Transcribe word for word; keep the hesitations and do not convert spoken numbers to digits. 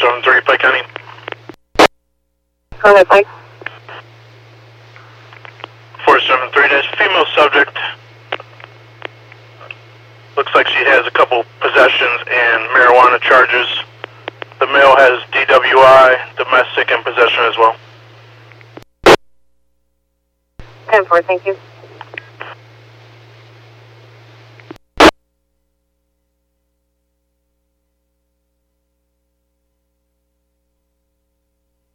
seven three, Pike County. Go ahead, Pike. four seven three dash female subject. Looks like she has a couple possessions and marijuana charges. The male has D W I, domestic, and possession as well. ten four, thank you.